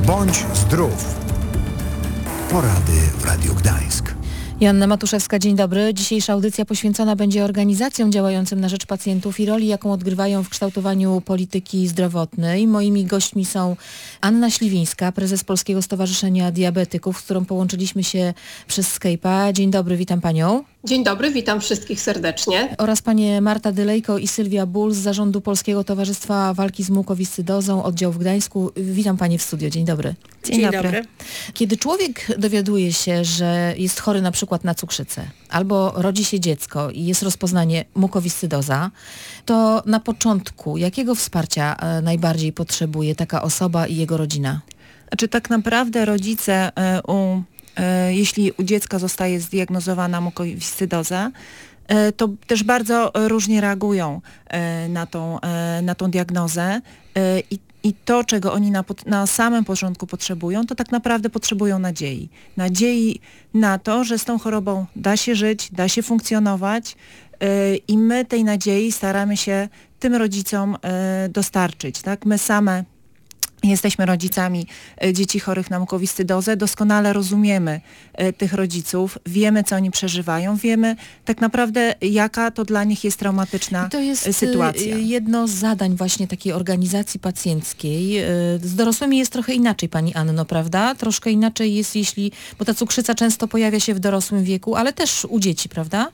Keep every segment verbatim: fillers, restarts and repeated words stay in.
Bądź zdrów. Porady w Radiu Gdańsk. Joanna Matuszewska, dzień dobry. Dzisiejsza audycja poświęcona będzie organizacjom działającym na rzecz pacjentów i roli, jaką odgrywają w kształtowaniu polityki zdrowotnej. Moimi gośćmi są Anna Śliwińska, prezes Polskiego Stowarzyszenia Diabetyków, z którą połączyliśmy się przez Skype'a. Dzień dobry, witam panią. Dzień dobry, witam wszystkich serdecznie. Oraz panie Marta Dylejko i Sylwia Ból z Zarządu Polskiego Towarzystwa Walki z Mukowiscydozą, oddział w Gdańsku. Witam panie w studio, dzień dobry. Dzień, dzień dobry. dobry. Kiedy człowiek dowiaduje się, że jest chory na przykład na cukrzycę, albo rodzi się dziecko i jest rozpoznanie mukowiscydoza, to na początku jakiego wsparcia najbardziej potrzebuje taka osoba i jego rodzina? Znaczy tak naprawdę rodzice u jeśli u dziecka zostaje zdiagnozowana mukowiscydoza, to też bardzo różnie reagują na tą, na tą diagnozę i, i to, czego oni na, na samym początku potrzebują, to tak naprawdę potrzebują nadziei. Nadziei na to, że z tą chorobą da się żyć, da się funkcjonować i my tej nadziei staramy się tym rodzicom dostarczyć. Tak? My same jesteśmy rodzicami dzieci chorych na mukowiscydozę, doskonale rozumiemy tych rodziców, wiemy, co oni przeżywają, wiemy tak naprawdę, jaka to dla nich jest traumatyczna to jest sytuacja. Jedno z zadań właśnie takiej organizacji pacjenckiej. Z dorosłymi jest trochę inaczej, pani Anno, prawda? Troszkę inaczej jest, jeśli, bo ta cukrzyca często pojawia się w dorosłym wieku, ale też u dzieci, prawda?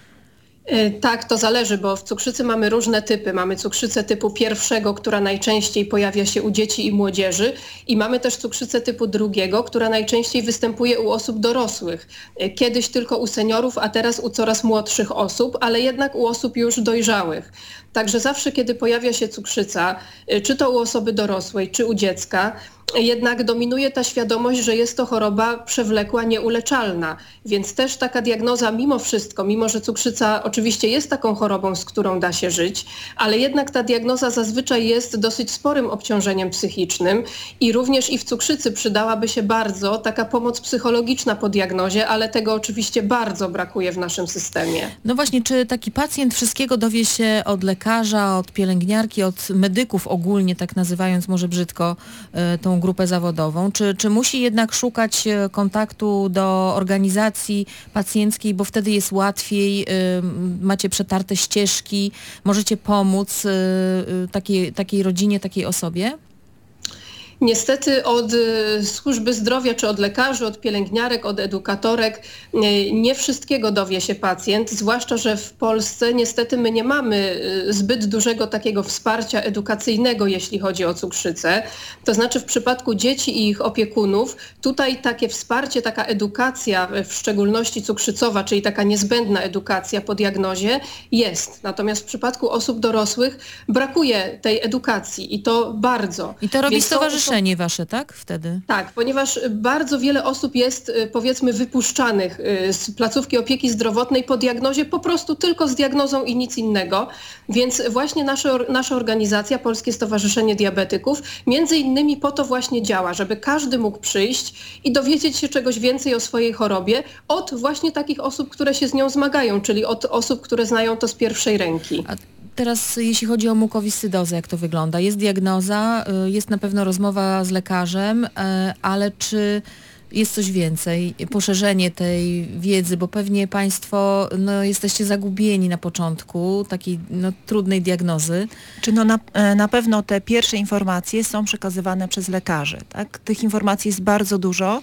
Tak, to zależy, bo w cukrzycy mamy różne typy. Mamy cukrzycę typu pierwszego, która najczęściej pojawia się u dzieci i młodzieży, i mamy też cukrzycę typu drugiego, która najczęściej występuje u osób dorosłych. Kiedyś tylko u seniorów, a teraz u coraz młodszych osób, ale jednak u osób już dojrzałych. Także zawsze, kiedy pojawia się cukrzyca, czy to u osoby dorosłej, czy u dziecka, jednak dominuje ta świadomość, że jest to choroba przewlekła, nieuleczalna. Więc też taka diagnoza mimo wszystko, mimo że cukrzyca oczywiście jest taką chorobą, z którą da się żyć, ale jednak ta diagnoza zazwyczaj jest dosyć sporym obciążeniem psychicznym i również i w cukrzycy przydałaby się bardzo taka pomoc psychologiczna po diagnozie, ale tego oczywiście bardzo brakuje w naszym systemie. No właśnie, czy taki pacjent wszystkiego dowie się od lekarza, od pielęgniarki, od medyków ogólnie, tak nazywając może brzydko y, tą grupę zawodową, czy, czy musi jednak szukać kontaktu do organizacji pacjenckiej, bo wtedy jest łatwiej, y, macie przetarte ścieżki, możecie pomóc y, y, takiej, takiej rodzinie, takiej osobie? Niestety od służby zdrowia, czy od lekarzy, od pielęgniarek, od edukatorek nie wszystkiego dowie się pacjent, zwłaszcza że w Polsce niestety my nie mamy zbyt dużego takiego wsparcia edukacyjnego, jeśli chodzi o cukrzycę. To znaczy w przypadku dzieci i ich opiekunów tutaj takie wsparcie, taka edukacja, w szczególności cukrzycowa, czyli taka niezbędna edukacja po diagnozie jest. Natomiast w przypadku osób dorosłych brakuje tej edukacji i to bardzo. I to robi Więc stowarzyszenie. Wasze, tak? Wtedy? Tak, ponieważ bardzo wiele osób jest, powiedzmy, wypuszczanych z placówki opieki zdrowotnej po diagnozie, po prostu tylko z diagnozą i nic innego. Więc właśnie nasza, nasza organizacja, Polskie Stowarzyszenie Diabetyków, między innymi po to właśnie działa, żeby każdy mógł przyjść i dowiedzieć się czegoś więcej o swojej chorobie od właśnie takich osób, które się z nią zmagają, czyli od osób, które znają to z pierwszej ręki. A teraz jeśli chodzi o mukowiscydozę, jak to wygląda? Jest diagnoza, jest na pewno rozmowa z lekarzem, ale czy jest coś więcej? Poszerzenie tej wiedzy, bo pewnie państwo no, jesteście zagubieni na początku takiej no, trudnej diagnozy. Czy no na, na pewno te pierwsze informacje są przekazywane przez lekarzy, tak? Tych informacji jest bardzo dużo.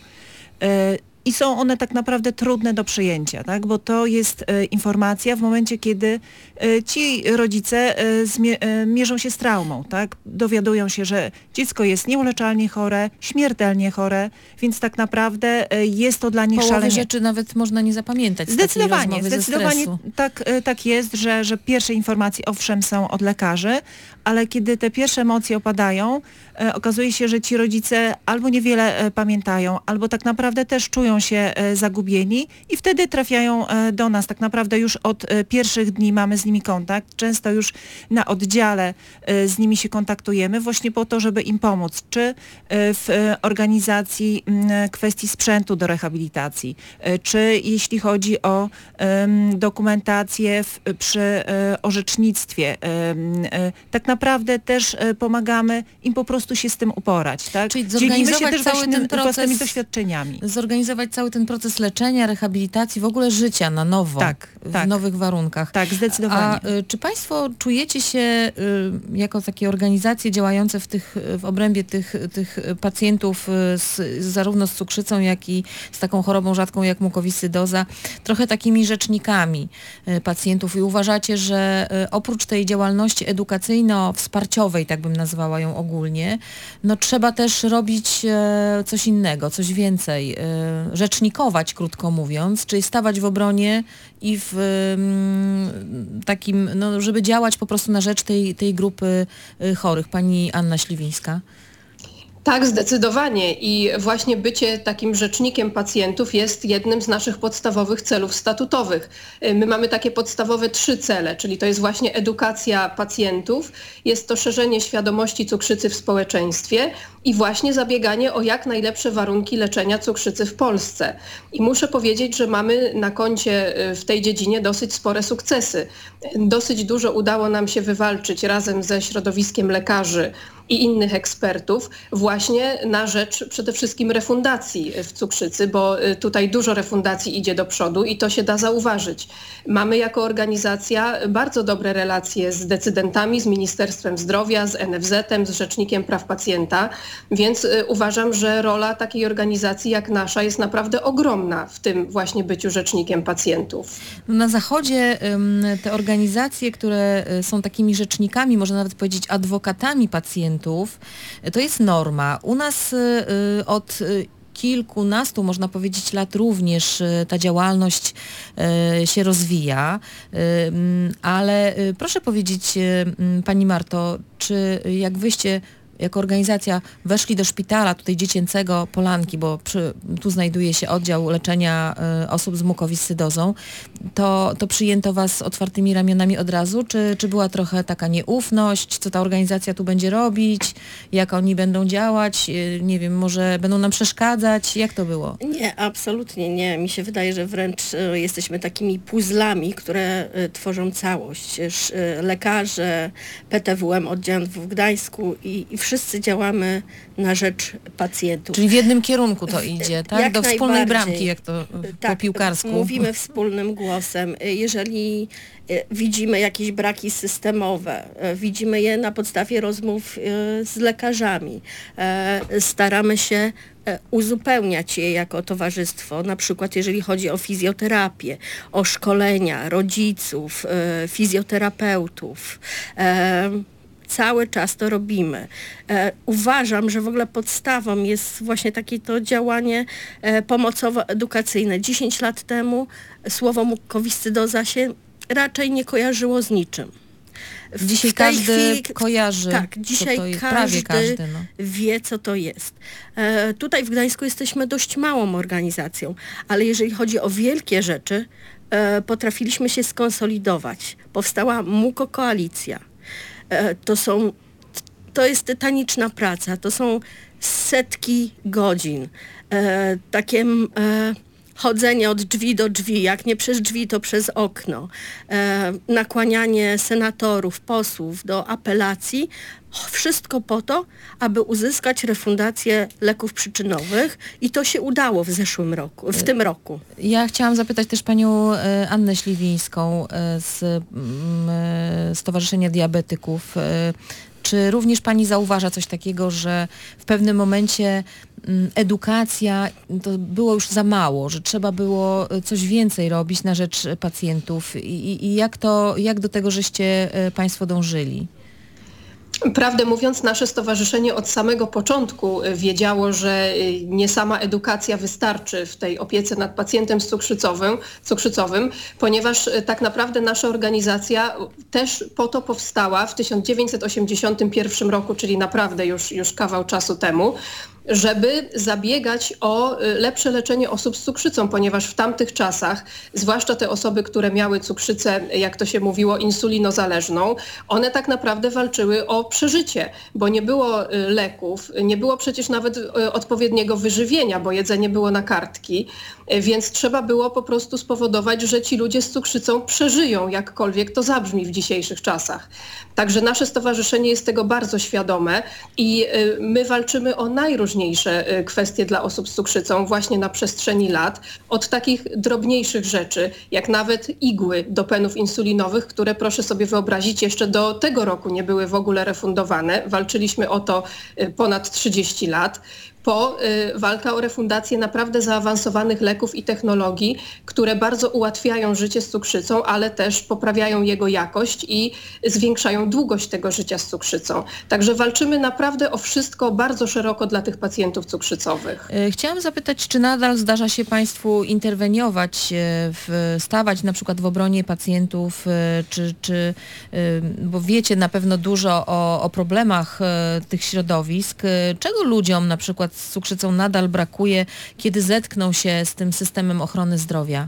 I są one tak naprawdę trudne do przyjęcia, tak? Bo to jest e, informacja w momencie, kiedy e, ci rodzice e, zmie, e, mierzą się z traumą, tak? Dowiadują się, że dziecko jest nieuleczalnie chore, śmiertelnie chore, więc tak naprawdę e, jest to dla nich Połowy szalenie... rzeczy nawet można nie zapamiętać z Zdecydowanie, takiej rozmowy zdecydowanie ze stresu. tak, e, tak jest, że, że pierwsze informacje owszem są od lekarzy, ale kiedy te pierwsze emocje opadają, e, okazuje się, że ci rodzice albo niewiele e, pamiętają, albo tak naprawdę też czują się e, zagubieni i wtedy trafiają e, do nas. Tak naprawdę już od e, pierwszych dni mamy z nimi kontakt. Często już na oddziale e, z nimi się kontaktujemy właśnie po to, żeby im pomóc. Czy e, w e, organizacji m, kwestii sprzętu do rehabilitacji, e, czy jeśli chodzi o e, dokumentację w, przy e, orzecznictwie. E, e, tak naprawdę też e, pomagamy im po prostu prostu się z tym uporać. Tak? Czyli Dzielimy się zorganizować też cały własnym, ten proces, własnymi doświadczeniami. Zorganizować cały ten proces leczenia, rehabilitacji, w ogóle życia na nowo, Tak, w tak. nowych warunkach. Tak, zdecydowanie. A y, czy Państwo czujecie się y, jako takie organizacje działające w, tych, w obrębie tych, tych pacjentów y, z, zarówno z cukrzycą, jak i z taką chorobą rzadką jak mukowiscydoza, trochę takimi rzecznikami y, pacjentów i uważacie, że y, oprócz tej działalności edukacyjno-wsparciowej, tak bym nazwała ją ogólnie, no trzeba też robić y, coś innego, coś więcej, y, rzecznikować, krótko mówiąc, czyli stawać w obronie i w y, takim, no, żeby działać po prostu na rzecz tej, tej grupy y, chorych. Pani Anna Śliwińska. Tak, zdecydowanie i właśnie bycie takim rzecznikiem pacjentów jest jednym z naszych podstawowych celów statutowych. My mamy takie podstawowe trzy cele, czyli to jest właśnie edukacja pacjentów, jest to szerzenie świadomości cukrzycy w społeczeństwie i właśnie zabieganie o jak najlepsze warunki leczenia cukrzycy w Polsce. I muszę powiedzieć, że mamy na koncie w tej dziedzinie dosyć spore sukcesy. Dosyć dużo udało nam się wywalczyć razem ze środowiskiem lekarzy i innych ekspertów właśnie na rzecz przede wszystkim refundacji w cukrzycy, bo tutaj dużo refundacji idzie do przodu i to się da zauważyć. Mamy jako organizacja bardzo dobre relacje z decydentami, z Ministerstwem Zdrowia, z N F Z-em, z Rzecznikiem Praw Pacjenta, więc uważam, że rola takiej organizacji jak nasza jest naprawdę ogromna w tym właśnie byciu rzecznikiem pacjentów. Na Zachodzie te organizacje, które są takimi rzecznikami, można nawet powiedzieć adwokatami pacjentów, to jest norma. U nas od kilkunastu, można powiedzieć, lat również ta działalność się rozwija, ale proszę powiedzieć, Pani Marto, czy jak wyście jako organizacja weszli do szpitala tutaj dziecięcego Polanki, bo przy, tu znajduje się oddział leczenia y, osób z mukowiscydozą, to, to przyjęto Was otwartymi ramionami od razu? Czy, czy była trochę taka nieufność, co ta organizacja tu będzie robić, jak oni będą działać, y, nie wiem, może będą nam przeszkadzać? Jak to było? Nie, absolutnie nie. Mi się wydaje, że wręcz y, jesteśmy takimi puzzlami, które y, tworzą całość. Sz, y, lekarze, P T W M oddział w Gdańsku i, i wszyscy działamy na rzecz pacjentów. Czyli w jednym kierunku to idzie, tak? Jak do wspólnej najbardziej. bramki, jak to Tak, po piłkarsku. Mówimy wspólnym głosem. Jeżeli widzimy jakieś braki systemowe, widzimy je na podstawie rozmów z lekarzami, staramy się uzupełniać je jako towarzystwo, na przykład jeżeli chodzi o fizjoterapię, o szkolenia rodziców, fizjoterapeutów. Cały czas to robimy. E, uważam, że w ogóle podstawą jest właśnie takie to działanie e, pomocowo-edukacyjne. dziesięć lat temu słowo mukowiscydoza się raczej nie kojarzyło z niczym. W Dzisiaj tej każdy chwili, kojarzy, tak, dzisiaj co to jest, każdy, prawie każdy. No. wie, co to jest. E, tutaj w Gdańsku jesteśmy dość małą organizacją, ale jeżeli chodzi o wielkie rzeczy, e, potrafiliśmy się skonsolidować. Powstała Muko-koalicja. To są, to jest tytaniczna praca, to są setki godzin, e, takie e, chodzenie od drzwi do drzwi, jak nie przez drzwi, to przez okno, e, nakłanianie senatorów, posłów do apelacji, wszystko po to, aby uzyskać refundację leków przyczynowych i to się udało w zeszłym roku, w tym roku. Ja chciałam zapytać też panią e, Annę Śliwińską e, z e, Stowarzyszenia Diabetyków. E, czy również pani zauważa coś takiego, że w pewnym momencie m, edukacja to było już za mało, że trzeba było coś więcej robić na rzecz pacjentów i, i jak to, jak do tego żeście e, państwo dążyli? Prawdę mówiąc, nasze stowarzyszenie od samego początku wiedziało, że nie sama edukacja wystarczy w tej opiece nad pacjentem z cukrzycowym, cukrzycowym, ponieważ tak naprawdę nasza organizacja też po to powstała w tysiąc dziewięćset osiemdziesiątym pierwszym roku, czyli naprawdę już, już kawał czasu temu, żeby zabiegać o lepsze leczenie osób z cukrzycą, ponieważ w tamtych czasach, zwłaszcza te osoby, które miały cukrzycę, jak to się mówiło, insulinozależną, one tak naprawdę walczyły o przeżycie, bo nie było leków, nie było przecież nawet odpowiedniego wyżywienia, bo jedzenie było na kartki, więc trzeba było po prostu spowodować, że ci ludzie z cukrzycą przeżyją, jakkolwiek to zabrzmi w dzisiejszych czasach. Także nasze stowarzyszenie jest tego bardzo świadome i my walczymy o najróżniejsze kwestie dla osób z cukrzycą właśnie na przestrzeni lat. Od takich drobniejszych rzeczy, jak nawet igły do penów insulinowych, które proszę sobie wyobrazić jeszcze do tego roku nie były w ogóle refundowane. Walczyliśmy o to ponad trzydzieści lat. Po y, walka o refundację naprawdę zaawansowanych leków i technologii, które bardzo ułatwiają życie z cukrzycą, ale też poprawiają jego jakość i zwiększają długość tego życia z cukrzycą. Także walczymy naprawdę o wszystko bardzo szeroko dla tych pacjentów cukrzycowych. Chciałam zapytać, czy nadal zdarza się Państwu interweniować, w, stawać na przykład w obronie pacjentów, czy, czy bo wiecie na pewno dużo o, o problemach tych środowisk. Czego ludziom na przykład z cukrzycą nadal brakuje, kiedy zetkną się z tym systemem ochrony zdrowia?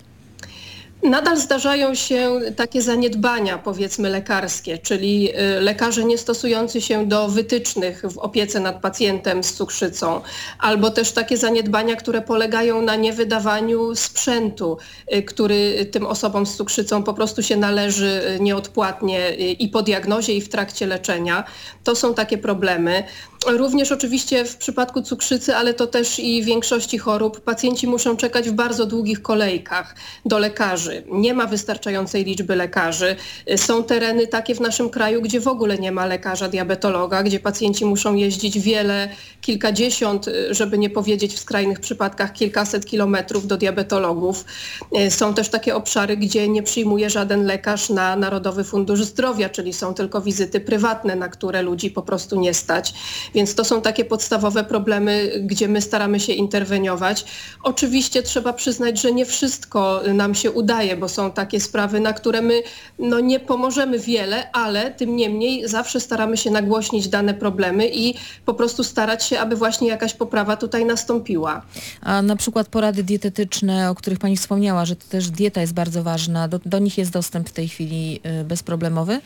Nadal zdarzają się takie zaniedbania, powiedzmy, lekarskie, czyli lekarze nie stosujący się do wytycznych w opiece nad pacjentem z cukrzycą, albo też takie zaniedbania, które polegają na niewydawaniu sprzętu, który tym osobom z cukrzycą po prostu się należy nieodpłatnie i po diagnozie, i w trakcie leczenia. To są takie problemy. Również oczywiście w przypadku cukrzycy, ale to też i większości chorób, pacjenci muszą czekać w bardzo długich kolejkach do lekarzy. Nie ma wystarczającej liczby lekarzy. Są tereny takie w naszym kraju, gdzie w ogóle nie ma lekarza diabetologa, gdzie pacjenci muszą jeździć wiele, kilkadziesiąt, żeby nie powiedzieć w skrajnych przypadkach kilkaset kilometrów do diabetologów. Są też takie obszary, gdzie nie przyjmuje żaden lekarz na Narodowy Fundusz Zdrowia, czyli są tylko wizyty prywatne, na które ludzi po prostu nie stać. Więc to są takie podstawowe problemy, gdzie my staramy się interweniować. Oczywiście trzeba przyznać, że nie wszystko nam się udaje, bo są takie sprawy, na które my no, nie pomożemy wiele, ale tym niemniej zawsze staramy się nagłośnić dane problemy i po prostu starać się, aby właśnie jakaś poprawa tutaj nastąpiła. A na przykład porady dietetyczne, o których Pani wspomniała, że to też dieta jest bardzo ważna, do, do nich jest dostęp w tej chwili y, bezproblemowy?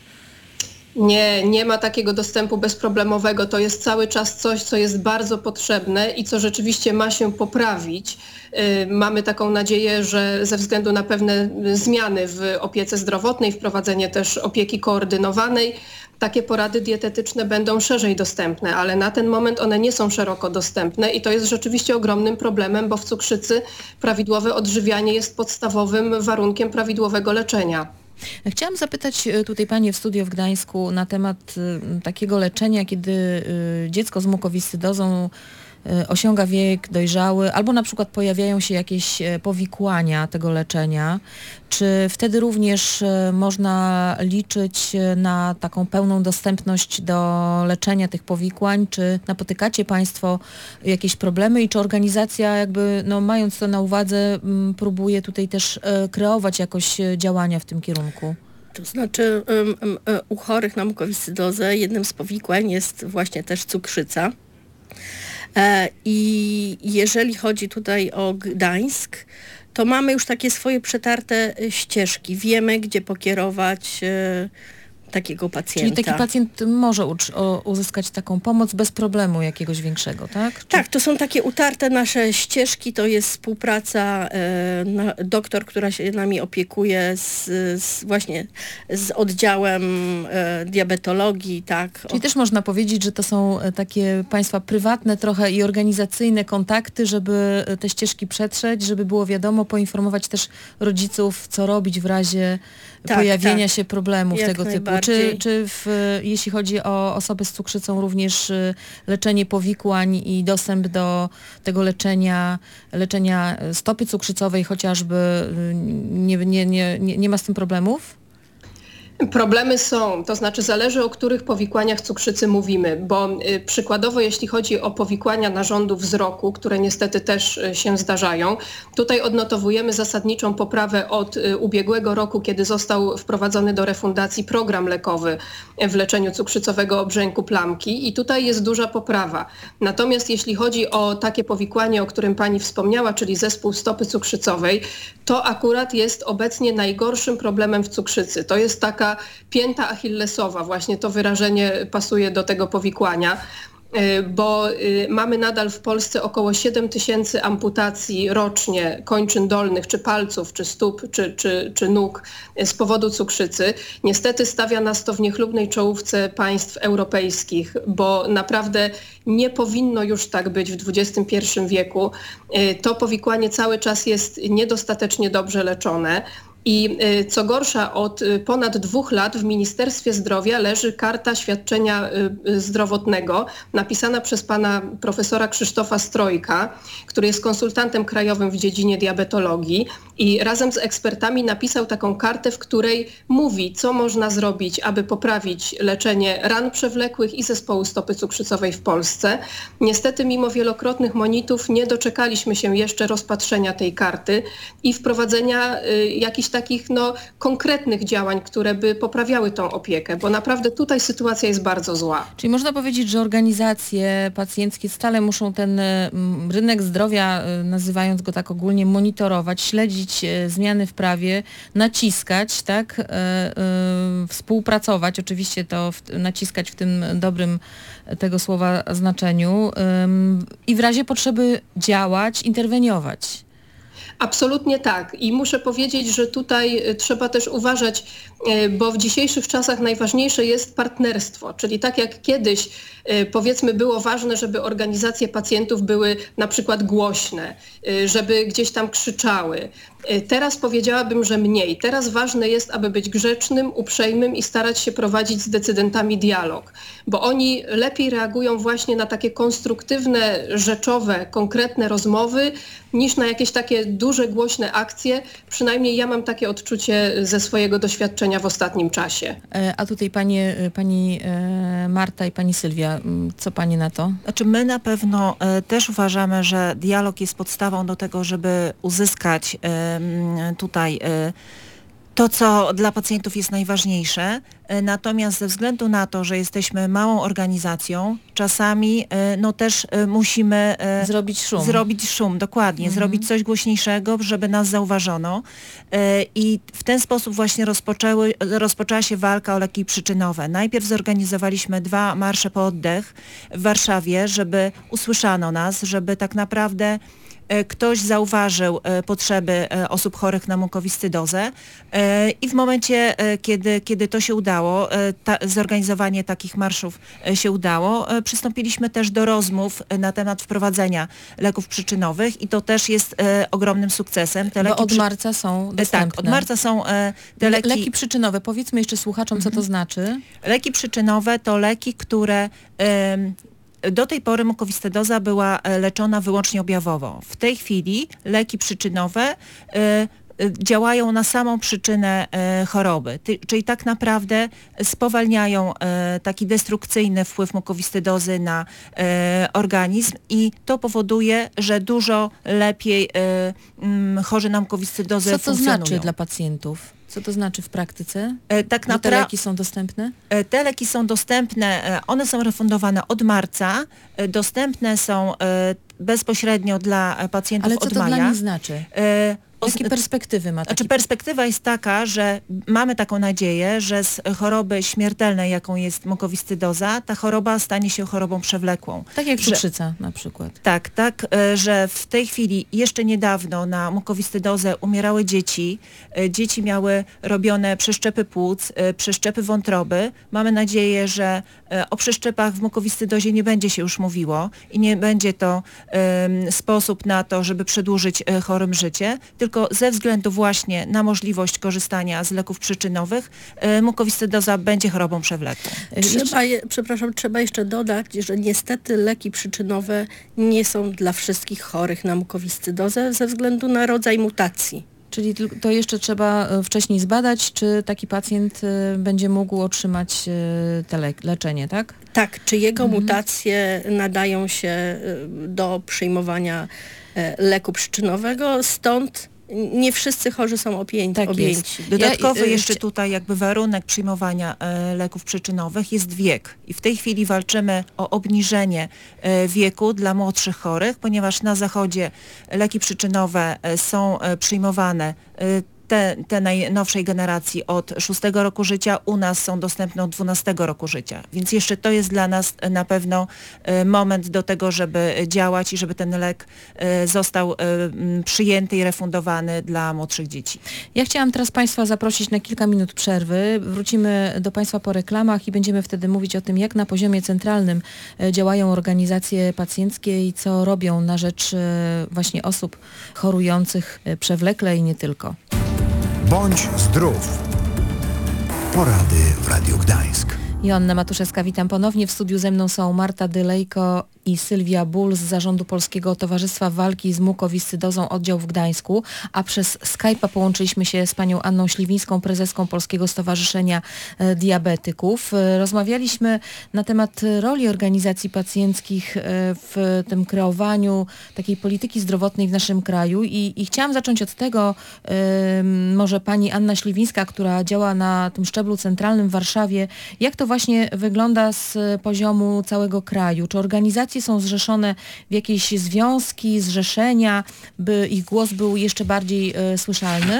Nie, nie ma takiego dostępu bezproblemowego. To jest cały czas coś, co jest bardzo potrzebne i co rzeczywiście ma się poprawić. Yy, mamy taką nadzieję, że ze względu na pewne zmiany w opiece zdrowotnej, wprowadzenie też opieki koordynowanej, takie porady dietetyczne będą szerzej dostępne, ale na ten moment one nie są szeroko dostępne i to jest rzeczywiście ogromnym problemem, bo w cukrzycy prawidłowe odżywianie jest podstawowym warunkiem prawidłowego leczenia. Chciałam zapytać tutaj Panie w studio w Gdańsku na temat takiego leczenia, kiedy dziecko z mukowiscydozą osiąga wiek dojrzały, albo na przykład pojawiają się jakieś powikłania tego leczenia. Czy wtedy również można liczyć na taką pełną dostępność do leczenia tych powikłań? Czy napotykacie Państwo jakieś problemy i czy organizacja jakby, no mając to na uwadze, próbuje tutaj też kreować jakoś działania w tym kierunku? To znaczy u chorych na mukowiscydozę jednym z powikłań jest właśnie też cukrzyca. I jeżeli chodzi tutaj o Gdańsk, to mamy już takie swoje przetarte ścieżki. Wiemy, gdzie pokierować takiego pacjenta. Czyli taki pacjent może uzyskać taką pomoc bez problemu jakiegoś większego, tak? Czy... Tak, to są takie utarte nasze ścieżki, to jest współpraca, e, na, doktor, która się nami opiekuje z, z właśnie z oddziałem e, diabetologii, tak. Czyli o... też można powiedzieć, że to są takie Państwa prywatne trochę i organizacyjne kontakty, żeby te ścieżki przetrzeć, żeby było wiadomo, poinformować też rodziców, co robić w razie tak, pojawienia tak. się problemów Jak tego typu. Czy, czy w, jeśli chodzi o osoby z cukrzycą, również leczenie powikłań i dostęp do tego leczenia, leczenia stopy cukrzycowej chociażby, nie, nie, nie, nie ma z tym problemów? Problemy są, to znaczy zależy o których powikłaniach cukrzycy mówimy, bo y, przykładowo jeśli chodzi o powikłania narządu wzroku, które niestety też y, się zdarzają, tutaj odnotowujemy zasadniczą poprawę od y, ubiegłego roku, kiedy został wprowadzony do refundacji program lekowy w leczeniu cukrzycowego obrzęku plamki i tutaj jest duża poprawa. Natomiast jeśli chodzi o takie powikłanie, o którym pani wspomniała, czyli zespół stopy cukrzycowej, to akurat jest obecnie najgorszym problemem w cukrzycy. To jest taka pięta achillesowa, właśnie to wyrażenie pasuje do tego powikłania, bo mamy nadal w Polsce około siedem tysięcy amputacji rocznie kończyn dolnych, czy palców, czy stóp, czy, czy, czy nóg z powodu cukrzycy. Niestety stawia nas to w niechlubnej czołówce państw europejskich, bo naprawdę nie powinno już tak być w dwudziestym pierwszym wieku. To powikłanie cały czas jest niedostatecznie dobrze leczone. I co gorsza, od ponad dwóch lat w Ministerstwie Zdrowia leży karta świadczenia zdrowotnego napisana przez pana profesora Krzysztofa Strojka, który jest konsultantem krajowym w dziedzinie diabetologii i razem z ekspertami napisał taką kartę, w której mówi, co można zrobić, aby poprawić leczenie ran przewlekłych i zespołu stopy cukrzycowej w Polsce. Niestety mimo wielokrotnych monitów nie doczekaliśmy się jeszcze rozpatrzenia tej karty i wprowadzenia y, jakichś takich no, konkretnych działań, które by poprawiały tą opiekę, bo naprawdę tutaj sytuacja jest bardzo zła. Czyli można powiedzieć, że organizacje pacjenckie stale muszą ten mm, rynek zdrowia, y, nazywając go tak ogólnie, monitorować, śledzić y, zmiany w prawie, naciskać, tak, y, y, współpracować, oczywiście to w, naciskać w tym dobrym tego słowa znaczeniu y, i w razie potrzeby działać, interweniować. Absolutnie tak. I muszę powiedzieć, że tutaj trzeba też uważać, bo w dzisiejszych czasach najważniejsze jest partnerstwo, czyli tak jak kiedyś powiedzmy było ważne, żeby organizacje pacjentów były na przykład głośne, żeby gdzieś tam krzyczały. Teraz powiedziałabym, że mniej. Teraz ważne jest, aby być grzecznym, uprzejmym i starać się prowadzić z decydentami dialog, bo oni lepiej reagują właśnie na takie konstruktywne, rzeczowe, konkretne rozmowy niż na jakieś takie duże, głośne akcje. Przynajmniej ja mam takie odczucie ze swojego doświadczenia w ostatnim czasie. A tutaj panie, pani Marta i pani Sylwia, co pani na to? Znaczy my na pewno e, też uważamy, że dialog jest podstawą do tego, żeby uzyskać e, tutaj e, to, co dla pacjentów jest najważniejsze. E, natomiast ze względu na to, że jesteśmy małą organizacją, czasami e, no też e, musimy e, zrobić szum. Zrobić szum, dokładnie. Mhm. Zrobić coś głośniejszego, żeby nas zauważono. E, I w ten sposób właśnie rozpoczęły, rozpoczęła się walka o leki przyczynowe. Najpierw zorganizowaliśmy dwa marsze po oddech w Warszawie, żeby usłyszano nas, żeby tak naprawdę ktoś zauważył potrzeby osób chorych na mukowiscydozę i w momencie, kiedy, kiedy to się udało, ta, zorganizowanie takich marszów się udało, przystąpiliśmy też do rozmów na temat wprowadzenia leków przyczynowych i to też jest ogromnym sukcesem. Te leki Bo od przy... marca są dostępne. Tak, od marca są te leki... Leki przyczynowe. Powiedzmy jeszcze słuchaczom, co to znaczy. Leki przyczynowe to leki, które... Ym, Do tej pory mukowiscydoza była leczona wyłącznie objawowo. W tej chwili leki przyczynowe y, y, działają na samą przyczynę y, choroby, Ty, czyli tak naprawdę spowalniają y, taki destrukcyjny wpływ mukowiscydozy na y, organizm i to powoduje, że dużo lepiej y, y, chorzy na mukowiscydozę funkcjonują. Co to znaczy dla pacjentów? Co to znaczy w praktyce? E, tak że te leki są dostępne? E, te leki są dostępne, e, one są refundowane od marca, e, dostępne są e, bezpośrednio dla pacjentów Ale co od to maja. dla nich znaczy? E, Jakie perspektywy ma taki... Znaczy perspektywa jest taka, że mamy taką nadzieję, że z choroby śmiertelnej, jaką jest mukowiscydoza, ta choroba stanie się chorobą przewlekłą. Tak jak że, cukrzyca na przykład. Tak, tak, że w tej chwili, jeszcze niedawno na mukowiscydozę umierały dzieci. Dzieci miały robione przeszczepy płuc, przeszczepy wątroby. Mamy nadzieję, że o przeszczepach w mukowiscydozie nie będzie się już mówiło i nie będzie to um, sposób na to, żeby przedłużyć chorym życie, tylko ze względu właśnie na możliwość korzystania z leków przyczynowych y, mukowiscydoza będzie chorobą przewlekłą. Trzeba je, przepraszam, trzeba jeszcze dodać, że niestety leki przyczynowe nie są dla wszystkich chorych na mukowiscydozę ze względu na rodzaj mutacji. Czyli tyl- to jeszcze trzeba e, wcześniej zbadać, czy taki pacjent e, będzie mógł otrzymać e, te le- leczenie, tak? Tak, czy jego mutacje nadają się y, do przyjmowania e, leku przyczynowego, stąd nie wszyscy chorzy są objęci. Tak jest. objęci. Dodatkowo Ja, y, jeszcze chcia- tutaj jakby warunek przyjmowania e, leków przyczynowych jest wiek. I w tej chwili walczymy o obniżenie e, wieku dla młodszych chorych, ponieważ na zachodzie leki przyczynowe e, są e, przyjmowane e, te, te najnowszej generacji od szóstego roku życia, u nas są dostępne od dwunastego roku życia. Więc jeszcze to jest dla nas e, na pewno e, moment do tego, żeby działać i żeby ten lek e, został e, m, przyjęty i refundowany dla młodszych dzieci. Ja chciałam teraz Państwa zaprosić na kilka minut przerwy. Wrócimy do Państwa po reklamach i będziemy wtedy mówić o tym, jak na poziomie centralnym e, działają organizacje pacjenckie i co robią na rzecz e, właśnie osób chorujących e, przewlekle i nie tylko. Bądź zdrów. Porady w Radiu Gdańsk. Joanna Matuszewska, witam ponownie. W studiu ze mną są Marta Dylejko i Sylwia Ból z Zarządu Polskiego Towarzystwa Walki z Mukowiscydozą oddział w Gdańsku, a przez Skype'a połączyliśmy się z panią Anną Śliwińską, prezeską Polskiego Stowarzyszenia e, Diabetyków. E, Rozmawialiśmy na temat roli organizacji pacjenckich e, w tym kreowaniu takiej polityki zdrowotnej w naszym kraju i, i chciałam zacząć od tego, e, może pani Anna Śliwińska, która działa na tym szczeblu centralnym w Warszawie, jak to właśnie wygląda z poziomu całego kraju? Czy organizacje są zrzeszone w jakieś związki, zrzeszenia, by ich głos był jeszcze bardziej e, słyszalny?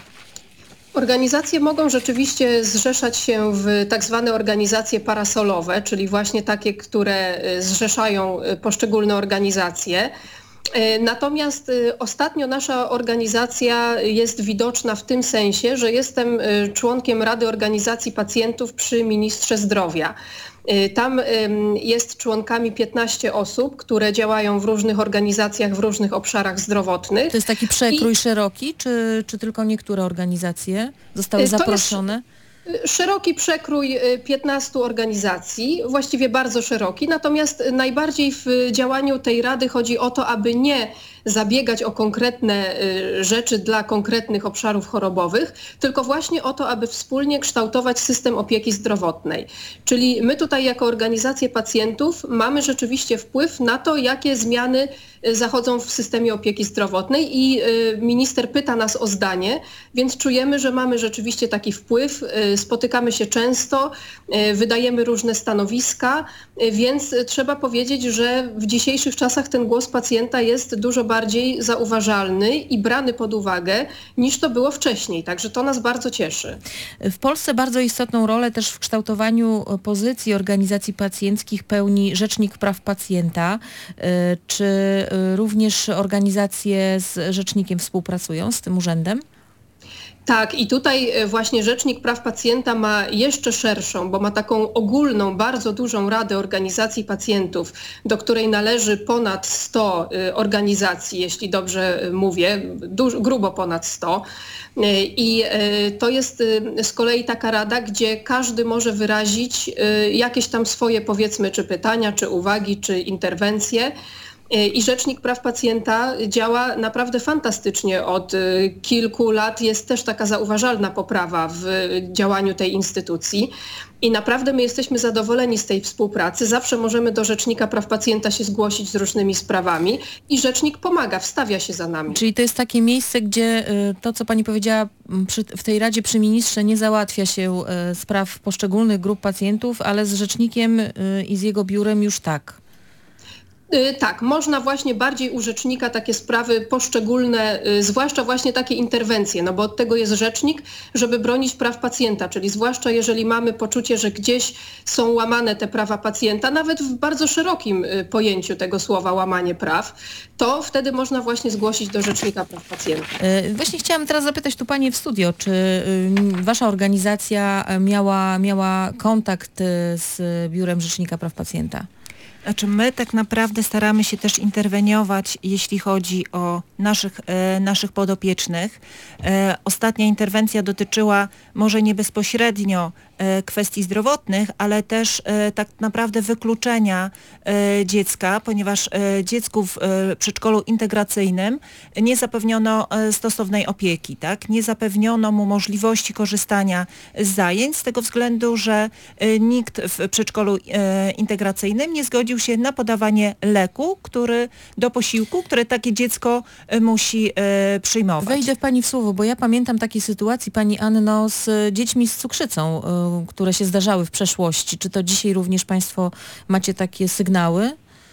Organizacje mogą rzeczywiście zrzeszać się w tak zwane organizacje parasolowe, czyli właśnie takie, które zrzeszają poszczególne organizacje. Natomiast ostatnio nasza organizacja jest widoczna w tym sensie, że jestem członkiem Rady Organizacji Pacjentów przy Ministrze Zdrowia. Tam jest członkami piętnaście osób, które działają w różnych organizacjach, w różnych obszarach zdrowotnych. To jest taki przekrój I szeroki, czy, czy tylko niektóre organizacje zostały To jest- zaproszone? Szeroki przekrój piętnastu organizacji, właściwie bardzo szeroki, natomiast najbardziej w działaniu tej Rady chodzi o to, aby nie zabiegać o konkretne y, rzeczy dla konkretnych obszarów chorobowych, tylko właśnie o to, aby wspólnie kształtować system opieki zdrowotnej. Czyli my tutaj jako organizacje pacjentów mamy rzeczywiście wpływ na to, jakie zmiany y, zachodzą w systemie opieki zdrowotnej i y, minister pyta nas o zdanie, więc czujemy, że mamy rzeczywiście taki wpływ, y, spotykamy się często, y, wydajemy różne stanowiska, y, więc y, trzeba powiedzieć, że w dzisiejszych czasach ten głos pacjenta jest dużo bardziej zauważalny i brany pod uwagę niż to było wcześniej. Także to nas bardzo cieszy. W Polsce bardzo istotną rolę też w kształtowaniu pozycji organizacji pacjenckich pełni Rzecznik Praw Pacjenta. Y, Czy y, również organizacje z Rzecznikiem współpracują z tym urzędem? Tak, i tutaj e, właśnie Rzecznik Praw Pacjenta ma jeszcze szerszą, bo ma taką ogólną, bardzo dużą radę organizacji pacjentów, do której należy ponad sto e, organizacji, jeśli dobrze e, mówię, duż, grubo ponad sto. E, I e, to jest e, z kolei taka rada, gdzie każdy może wyrazić e, jakieś tam swoje, powiedzmy, czy pytania, czy uwagi, czy interwencje. I Rzecznik Praw Pacjenta działa naprawdę fantastycznie od y, kilku lat. Jest też taka zauważalna poprawa w działaniu tej instytucji. I naprawdę my jesteśmy zadowoleni z tej współpracy. Zawsze możemy do Rzecznika Praw Pacjenta się zgłosić z różnymi sprawami i Rzecznik pomaga, wstawia się za nami. Czyli to jest takie miejsce, gdzie y, to, co pani powiedziała m, przy, w tej Radzie przy Ministrze, nie załatwia się y, spraw poszczególnych grup pacjentów, ale z Rzecznikiem y, i z jego biurem już tak. Y, Tak, można właśnie bardziej u rzecznika takie sprawy poszczególne, y, zwłaszcza właśnie takie interwencje, no bo od tego jest rzecznik, żeby bronić praw pacjenta, czyli zwłaszcza jeżeli mamy poczucie, że gdzieś są łamane te prawa pacjenta, nawet w bardzo szerokim y, pojęciu tego słowa łamanie praw, to wtedy można właśnie zgłosić do Rzecznika Praw Pacjenta. Y, Właśnie chciałam teraz zapytać tu Panie w studio, czy y, Wasza organizacja miała, miała kontakt y, z Biurem Rzecznika Praw Pacjenta? Znaczy my tak naprawdę staramy się też interweniować, jeśli chodzi o naszych, e, naszych podopiecznych. E, ostatnia interwencja dotyczyła może nie bezpośrednio e, kwestii zdrowotnych, ale też e, tak naprawdę wykluczenia e, dziecka, ponieważ e, dziecku w e, przedszkolu integracyjnym nie zapewniono e, stosownej opieki, tak? Nie zapewniono mu możliwości korzystania z zajęć z tego względu, że e, nikt w przedszkolu e, integracyjnym nie zgodził się na podawanie leku, który do posiłku, które takie dziecko e, musi e, przyjmować. Wejdę w Pani w słowo, bo ja pamiętam takie sytuacje, Pani Anno, z dziećmi z cukrzycą, y, które się zdarzały w przeszłości. Czy to dzisiaj również Państwo macie takie sygnały?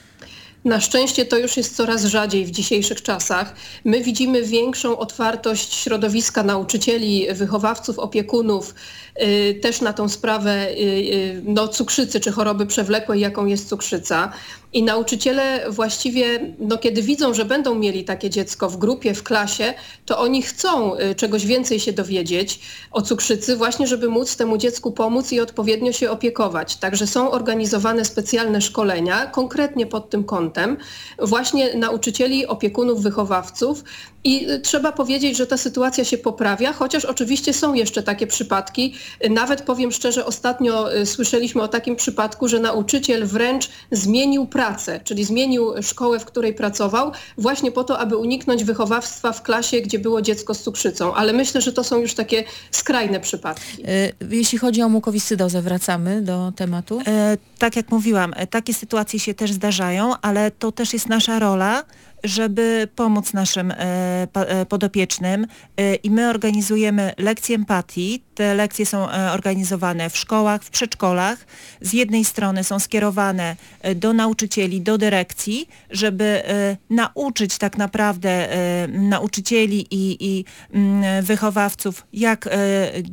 Na szczęście to już jest coraz rzadziej w dzisiejszych czasach. My widzimy większą otwartość środowiska nauczycieli, wychowawców, opiekunów y, też na tą sprawę y, y, no, cukrzycy czy choroby przewlekłej, jaką jest cukrzyca. I nauczyciele właściwie, no, kiedy widzą, że będą mieli takie dziecko w grupie, w klasie, to oni chcą y, czegoś więcej się dowiedzieć o cukrzycy, właśnie żeby móc temu dziecku pomóc i odpowiednio się opiekować. Także są organizowane specjalne szkolenia, konkretnie pod tym kątem, właśnie nauczycieli, opiekunów, wychowawców. I trzeba powiedzieć, że ta sytuacja się poprawia, chociaż oczywiście są jeszcze takie przypadki. Nawet powiem szczerze, ostatnio y, słyszeliśmy o takim przypadku, że nauczyciel wręcz zmienił pracę, czyli zmienił szkołę, w której pracował, właśnie po to, aby uniknąć wychowawstwa w klasie, gdzie było dziecko z cukrzycą. Ale myślę, że to są już takie skrajne przypadki. Y, Jeśli chodzi o mukowiscydozę, wracamy do tematu. E, tak jak mówiłam, e, takie sytuacje się też zdarzają, ale to też jest nasza rola, żeby pomóc naszym e, pa, e, podopiecznym e, i my organizujemy lekcje empatii. Te lekcje są e, organizowane w szkołach, w przedszkolach. Z jednej strony są skierowane e, do nauczycieli, do dyrekcji, żeby e, nauczyć tak naprawdę e, nauczycieli i, i m, wychowawców, jak e,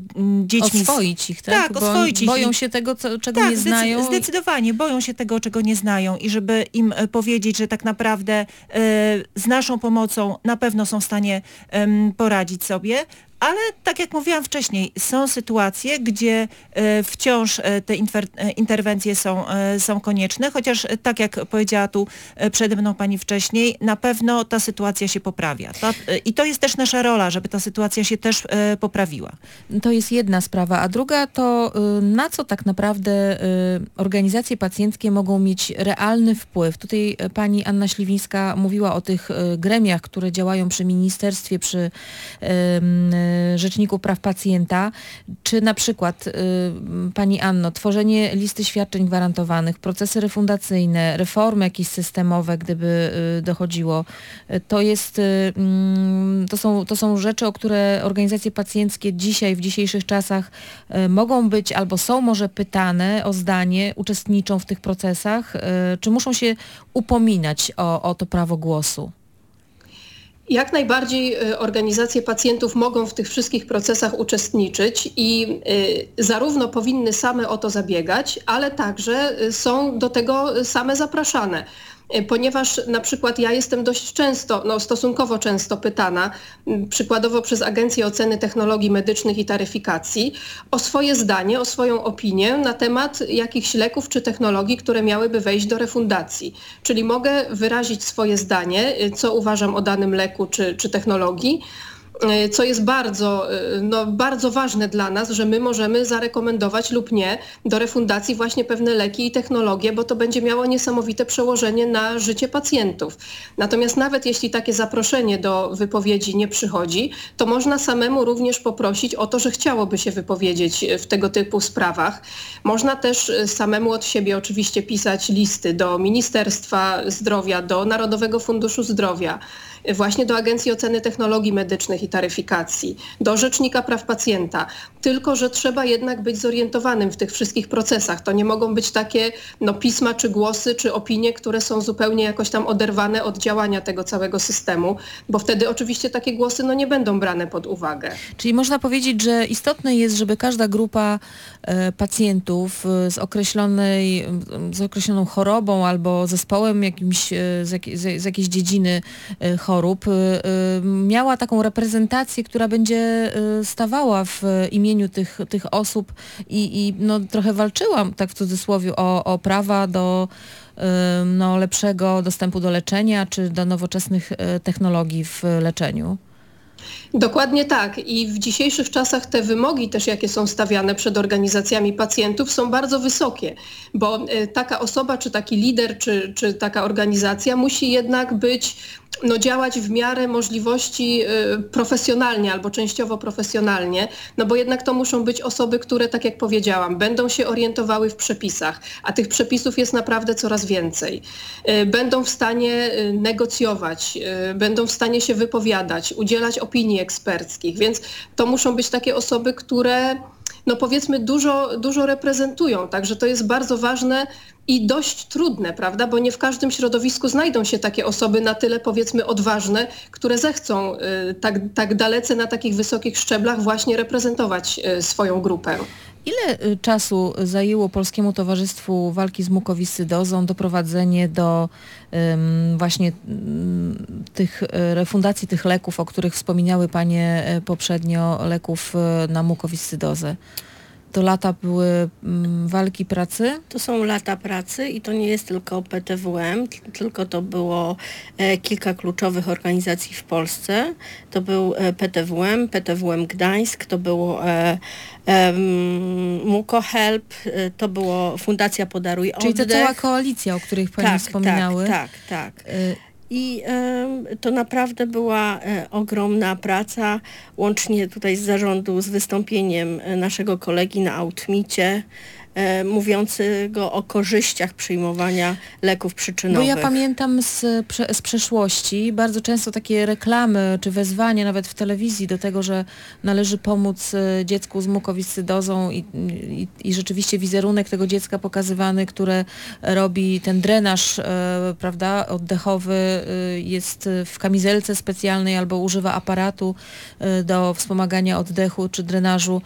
m, dziećmi... Oswoić ich, tak? Tak, Bo oswoić ich. boją I- się tego, co, czego tak, nie znają. zdecy- zdecydowanie. Boją się tego, czego nie znają i żeby im e, powiedzieć, że tak naprawdę e, z naszą pomocą na pewno są w stanie em, poradzić sobie. Ale tak jak mówiłam wcześniej, są sytuacje, gdzie e, wciąż e, te infer- e, interwencje są, e, są konieczne, chociaż e, tak jak powiedziała tu e, przede mną pani wcześniej, na pewno ta sytuacja się poprawia. Ta, e, I to jest też nasza rola, żeby ta sytuacja się też e, poprawiła. To jest jedna sprawa, a druga to y, na co tak naprawdę y, organizacje pacjenckie mogą mieć realny wpływ. Tutaj y, pani Anna Śliwińska mówiła o tych y, gremiach, które działają przy ministerstwie, przy y, y, Rzeczniku Praw Pacjenta. Czy na przykład y, pani Anno, tworzenie listy świadczeń gwarantowanych, procesy refundacyjne, reformy jakieś systemowe, gdyby y, dochodziło, y, to jest y, y, to są, to są rzeczy, o które organizacje pacjenckie dzisiaj, w dzisiejszych czasach y, mogą być albo są może pytane o zdanie, uczestniczą w tych procesach, y, czy muszą się upominać o, o to prawo głosu? Jak najbardziej y, organizacje pacjentów mogą w tych wszystkich procesach uczestniczyć i y, zarówno powinny same o to zabiegać, ale także y, są do tego same zapraszane. Y, Ponieważ na przykład ja jestem dość często, no stosunkowo często pytana, y, przykładowo przez Agencję Oceny Technologii Medycznych i Taryfikacji, o swoje zdanie, o swoją opinię na temat jakichś leków czy technologii, które miałyby wejść do refundacji. Czyli mogę wyrazić swoje zdanie, y, co uważam o danym leku czy, czy technologii, y, co jest bardzo, y, no, bardzo ważne dla nas, że my możemy zarekomendować lub nie do refundacji właśnie pewne leki i technologie, bo to będzie miało niesamowite przełożenie na życie pacjentów. Natomiast nawet jeśli takie zaproszenie do wypowiedzi nie przychodzi, to można samemu również poprosić o to, że chciałoby się wypowiedzieć w tego typu sprawach. Można też y, samemu od siebie oczywiście pisać listy do Ministerstwa Zdrowia, do Narodowego Funduszu Zdrowia, y, właśnie do Agencji Oceny Technologii Medycznych i Taryfikacji, do Rzecznika Praw Pacjenta. Tylko że trzeba jednak być zorientowanym w tych wszystkich procesach. To nie mogą być takie no, pisma czy głosy, czy opinie, które są zupełnie jakoś tam oderwane od działania tego całego systemu, bo wtedy oczywiście takie głosy no, nie będą brane pod uwagę. Czyli można powiedzieć, że istotne jest, żeby każda grupa e, pacjentów e, z określonej, m, z określoną chorobą albo zespołem jakimś, e, z, jak, z, z jakiejś dziedziny e, chorób e, e, miała taką reprezentację, która będzie e, stawała w imieniu tych, tych osób i, i no, trochę walczyłam, tak w cudzysłowie, o, o prawa do e, no, lepszego dostępu do leczenia czy do nowoczesnych e, technologii w leczeniu. Dokładnie tak. I w dzisiejszych czasach te wymogi też, jakie są stawiane przed organizacjami pacjentów, są bardzo wysokie, bo y, taka osoba, czy taki lider, czy, czy taka organizacja musi jednak być, no, działać w miarę możliwości y, profesjonalnie albo częściowo profesjonalnie, no bo jednak to muszą być osoby, które, tak jak powiedziałam, będą się orientowały w przepisach, a tych przepisów jest naprawdę coraz więcej. Y, będą w stanie y, negocjować, y, będą w stanie się wypowiadać, udzielać opinii eksperckich, więc to muszą być takie osoby, które, no, powiedzmy, dużo, dużo reprezentują, także to jest bardzo ważne i dość trudne, prawda, bo nie w każdym środowisku znajdą się takie osoby na tyle, powiedzmy, odważne, które zechcą y, tak, tak dalece na takich wysokich szczeblach właśnie reprezentować y, swoją grupę. Ile y, czasu zajęło Polskiemu Towarzystwu Walki z Mukowiscydozą doprowadzenie do ym, właśnie ym, tych y, refundacji tych leków, o których wspominały Panie y, poprzednio, leków y, na mukowiscydozę? To lata były ym, walki pracy? To są lata pracy i to nie jest tylko P T W M, tylko to było e, kilka kluczowych organizacji w Polsce. To był e, P T W M, P T W M Gdańsk, to było e, e, MukoHelp, e, to było Fundacja Podaruj Oddech. Czyli to cała koalicja, o których Pani tak, wspominały. Tak, tak, tak. Y, I e, to naprawdę była e, ogromna praca, łącznie tutaj z zarządu, z wystąpieniem e, naszego kolegi na Outmicie, e, mówiącego o korzyściach przyjmowania leków przyczynowych. Bo ja pamiętam z, prze, z przeszłości bardzo często takie reklamy czy wezwania nawet w telewizji do tego, że należy pomóc e, dziecku z mukowiscydozą i, i, i rzeczywiście wizerunek tego dziecka pokazywany, które robi ten drenaż, e, prawda, oddechowy, e, jest w kamizelce specjalnej albo używa aparatu e, do wspomagania oddechu czy drenażu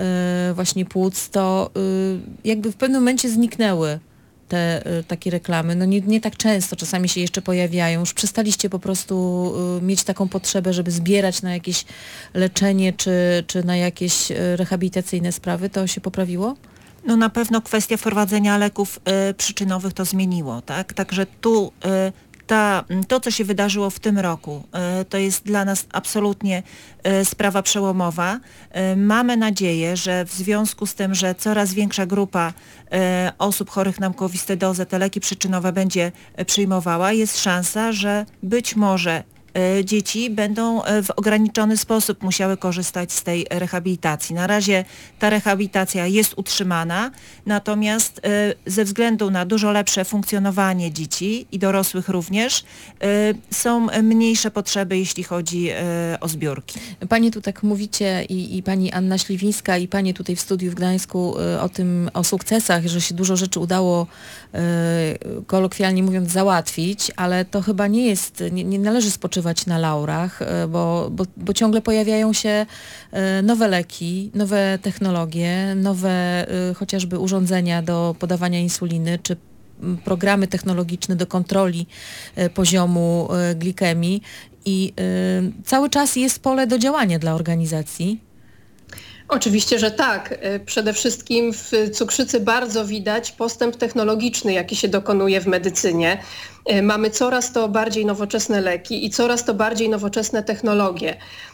e, właśnie płuc, to e, jakby w pewnym momencie zniknęły te y, takie reklamy. No nie, nie tak często, czasami się jeszcze pojawiają. Już przestaliście po prostu y, mieć taką potrzebę, żeby zbierać na jakieś leczenie czy, czy na jakieś y, rehabilitacyjne sprawy. To się poprawiło? No na pewno kwestia wprowadzenia leków y, przyczynowych to zmieniło, tak? Także tu y, ta, to, co się wydarzyło w tym roku, y, to jest dla nas absolutnie y, sprawa przełomowa. Y, mamy nadzieję, że w związku z tym, że coraz większa grupa y, osób chorych na mukowiscydozę te leki przyczynowe będzie y, przyjmowała, jest szansa, że być może y, dzieci będą y, w ograniczony sposób musiały korzystać z tej rehabilitacji. Na razie ta rehabilitacja jest utrzymana, natomiast y, ze względu na dużo lepsze funkcjonowanie dzieci i dorosłych również y, są mniejsze potrzeby, jeśli chodzi y, o zbiórki. Panie tu tak mówicie i, i pani Anna Śliwińska i panie tutaj w studiu w Gdańsku y, o tym, o sukcesach, że się dużo rzeczy udało y, kolokwialnie mówiąc załatwić, ale to chyba nie jest, nie, nie należy spoczywać na laurach, y, bo, bo, bo ciągle pojawiają się y, nowe leki, nowe technologie, nowe y, chociażby urządzenia do podawania insuliny, czy programy technologiczne do kontroli y, poziomu y, glikemii i y, cały czas jest pole do działania dla organizacji. Oczywiście, że tak. Przede wszystkim w cukrzycy bardzo widać postęp technologiczny, jaki się dokonuje w medycynie. Mamy coraz to bardziej nowoczesne leki i coraz to bardziej nowoczesne technologie.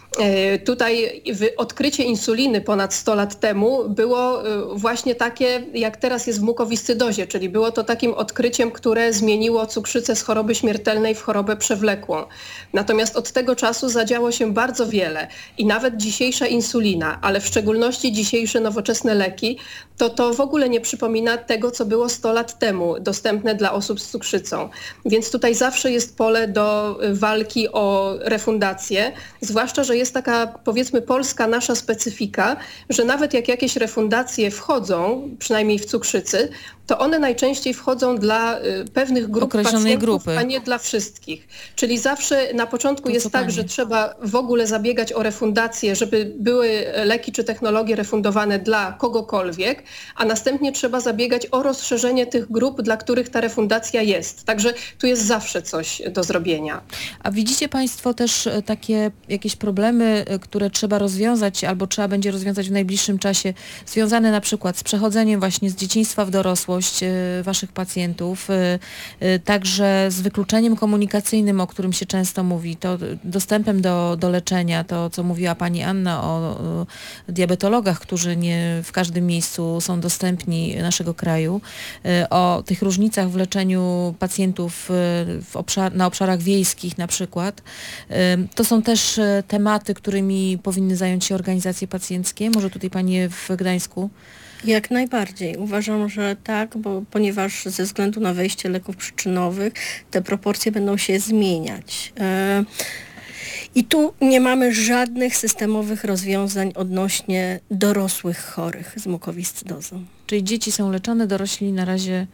Tutaj odkrycie insuliny ponad sto lat temu było właśnie takie, jak teraz jest w mukowiscydozie, czyli było to takim odkryciem, które zmieniło cukrzycę z choroby śmiertelnej w chorobę przewlekłą. Natomiast od tego czasu zadziało się bardzo wiele i nawet dzisiejsza insulina, ale w szczególności dzisiejsze nowoczesne leki, to to w ogóle nie przypomina tego, co było sto lat temu dostępne dla osób z cukrzycą. Więc tutaj zawsze jest pole do walki o refundację, zwłaszcza, że jest taka, powiedzmy, polska nasza specyfika, że nawet jak jakieś refundacje wchodzą, przynajmniej w cukrzycy, to one najczęściej wchodzą dla y, pewnych grup określonej pacjentów, grupy, a nie dla wszystkich. Czyli zawsze na początku to jest tak, pani. że trzeba w ogóle zabiegać o refundację, żeby były leki czy technologie refundowane dla kogokolwiek, a następnie trzeba zabiegać o rozszerzenie tych grup, dla których ta refundacja jest. Także tu jest zawsze coś do zrobienia. A widzicie Państwo też takie jakieś problemy problemy, które trzeba rozwiązać albo trzeba będzie rozwiązać w najbliższym czasie, związane na przykład z przechodzeniem właśnie z dzieciństwa w dorosłość waszych pacjentów, także z wykluczeniem komunikacyjnym, o którym się często mówi, to dostępem do, do leczenia, to co mówiła pani Anna o, o diabetologach, którzy nie w każdym miejscu są dostępni naszego kraju, o tych różnicach w leczeniu pacjentów w obszar, na obszarach wiejskich na przykład. To są też tematy, którymi powinny zająć się organizacje pacjenckie. Może tutaj Panie w Gdańsku? Jak najbardziej. Uważam, że tak, bo ponieważ ze względu na wejście leków przyczynowych te proporcje będą się zmieniać. E, I tu nie mamy żadnych systemowych rozwiązań odnośnie dorosłych chorych z mukowiscydozą. Czyli dzieci są leczone, dorośli na razie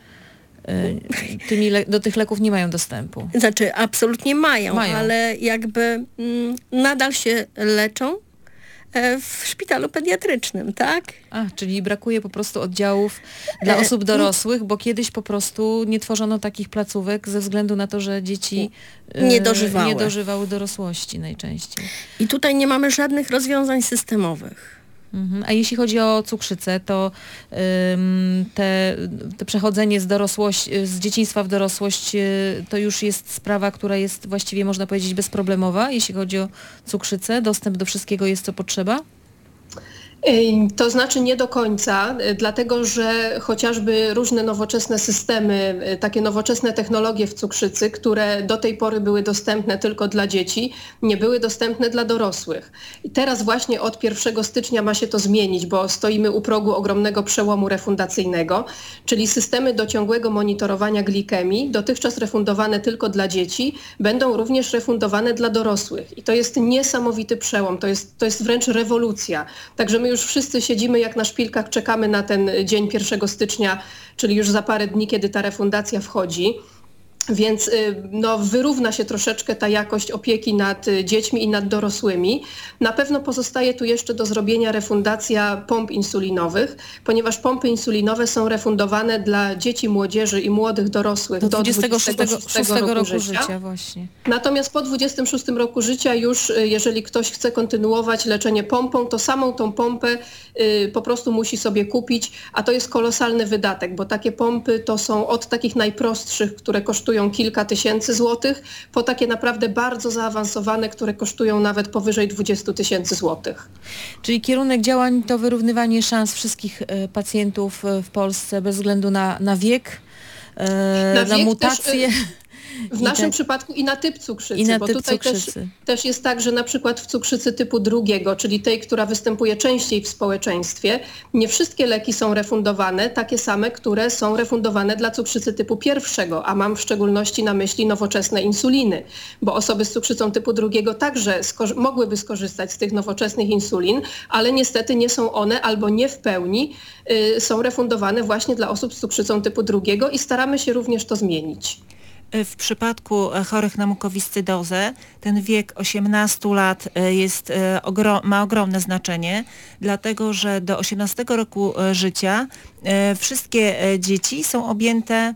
tymi le- do tych leków nie mają dostępu. Znaczy absolutnie mają, mają. ale jakby mm, nadal się leczą e, w szpitalu pediatrycznym, tak? A, czyli brakuje po prostu oddziałów dla osób dorosłych, bo kiedyś po prostu nie tworzono takich placówek ze względu na to, że dzieci e, Nie dożywały. nie dożywały dorosłości najczęściej. I tutaj nie mamy żadnych rozwiązań systemowych. Mhm. A jeśli chodzi o cukrzycę, to ym, te, te przechodzenie z, dorosłość, z dzieciństwa w dorosłość y, to już jest sprawa, która jest właściwie, można powiedzieć, bezproblemowa, jeśli chodzi o cukrzycę. Dostęp do wszystkiego jest, co potrzeba? To znaczy nie do końca, dlatego że chociażby różne nowoczesne systemy, takie nowoczesne technologie w cukrzycy, które do tej pory były dostępne tylko dla dzieci, nie były dostępne dla dorosłych. I teraz właśnie od pierwszego stycznia ma się to zmienić, bo stoimy u progu ogromnego przełomu refundacyjnego, czyli systemy do ciągłego monitorowania glikemii, dotychczas refundowane tylko dla dzieci, będą również refundowane dla dorosłych. I to jest niesamowity przełom, to jest, to jest wręcz rewolucja. Także my już wszyscy siedzimy jak na szpilkach, czekamy na ten dzień pierwszego stycznia, czyli już za parę dni, kiedy ta refundacja wchodzi. Więc no, wyrówna się troszeczkę ta jakość opieki nad dziećmi i nad dorosłymi. Na pewno pozostaje tu jeszcze do zrobienia refundacja pomp insulinowych, ponieważ pompy insulinowe są refundowane dla dzieci, młodzieży i młodych dorosłych do do dwudziestego szóstego szóstego roku, roku życia. życia właśnie. Natomiast po dwudziestym szóstym roku życia już, jeżeli ktoś chce kontynuować leczenie pompą, to samą tą pompę y, po prostu musi sobie kupić, a to jest kolosalny wydatek, bo takie pompy to są od takich najprostszych, które kosztują kilka tysięcy złotych, po takie naprawdę bardzo zaawansowane, które kosztują nawet powyżej dwadzieścia tysięcy złotych. Czyli kierunek działań to wyrównywanie szans wszystkich e, pacjentów e, w Polsce bez względu na, na wiek, e, Na na wiek mutacje. też, W I naszym te- przypadku i na typ cukrzycy, i na bo typ tutaj cukrzycy. też, też jest tak, że na przykład w cukrzycy typu drugiego, czyli tej, która występuje częściej w społeczeństwie, nie wszystkie leki są refundowane, takie same, które są refundowane dla cukrzycy typu pierwszego, a mam w szczególności na myśli nowoczesne insuliny, bo osoby z cukrzycą typu drugiego także sko- mogłyby skorzystać z tych nowoczesnych insulin, ale niestety nie są one albo nie w pełni y, są refundowane właśnie dla osób z cukrzycą typu drugiego i staramy się również to zmienić. W przypadku chorych na mukowiscydozę ten wiek osiemnaście lat jest, ogro- ma ogromne znaczenie, dlatego że do osiemnastego roku życia wszystkie dzieci są objęte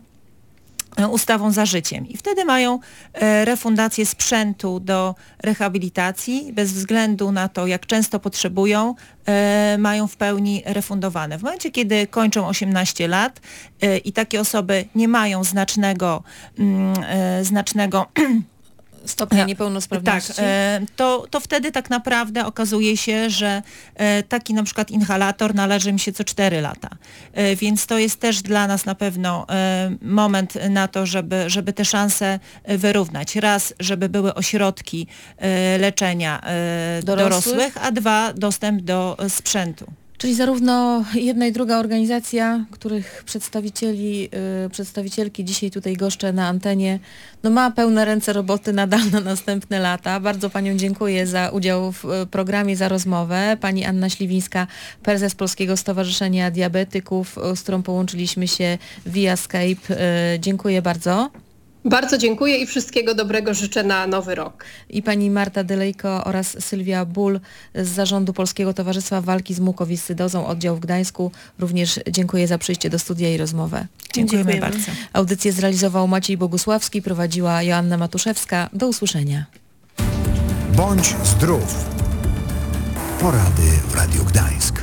ustawą za życiem i wtedy mają refundację sprzętu do rehabilitacji bez względu na to, jak często potrzebują, mają w pełni refundowane. W momencie, kiedy kończą osiemnaście lat i takie osoby nie mają znacznego, znacznego Stopnia niepełnosprawności. Tak, e, to, to wtedy tak naprawdę okazuje się, że e, taki na przykład inhalator należy mi się co cztery lata. E, więc to jest też dla nas na pewno e, moment na to, żeby, żeby te szanse wyrównać. Raz, żeby były ośrodki e, leczenia e, Dorosłych? dorosłych, a dwa, dostęp do e, sprzętu. Czyli zarówno jedna i druga organizacja, których przedstawicieli, y, przedstawicielki dzisiaj tutaj goszczę na antenie, no ma pełne ręce roboty nadal na następne lata. Bardzo Paniom dziękuję za udział w y, programie, za rozmowę. Pani Anna Śliwińska, prezes Polskiego Stowarzyszenia Diabetyków, y, z którą połączyliśmy się via Skype. Y, dziękuję bardzo. Bardzo dziękuję i wszystkiego dobrego życzę na nowy rok. I pani Marta Dylejko oraz Sylwia Ból z Zarządu Polskiego Towarzystwa Walki z Mukowiscydozą, oddział w Gdańsku. Również dziękuję za przyjście do studia i rozmowę. Dziękujemy, Dziękujemy. bardzo. Audycję zrealizował Maciej Bogusławski, prowadziła Joanna Matuszewska. Do usłyszenia. Bądź zdrów. Porady w Radiu Gdańsk.